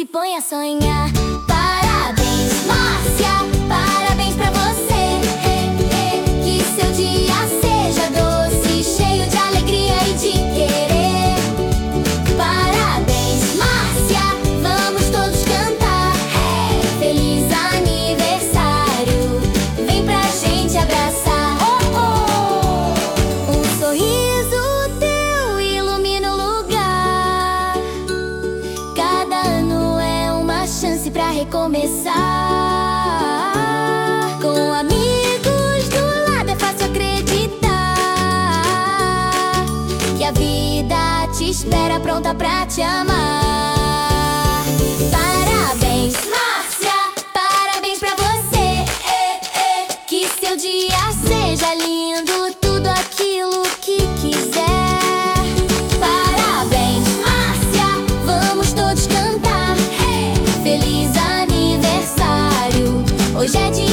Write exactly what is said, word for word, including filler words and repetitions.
põe a sonhar. Parabéns, Márcia, parabéns pra você. Que seu dia seja doce, cheio de alegria e de querer. Parabéns, Márcia, vamos todos cantar. Feliz aniversário, vem pra gente abraçar. Um sorriso teu ilumina o lugar. Cada ano é uma chance pra recomeçar. Com amigos do lado é fácil acreditar que a vida te espera pronta pra te amar. Parabéns, Márcia, parabéns pra você. Que seu dia seja lindo, tudo aquilo que quiser. Parabéns, Márcia, vamos todos cantar. Feliz aniversário, hoje é dia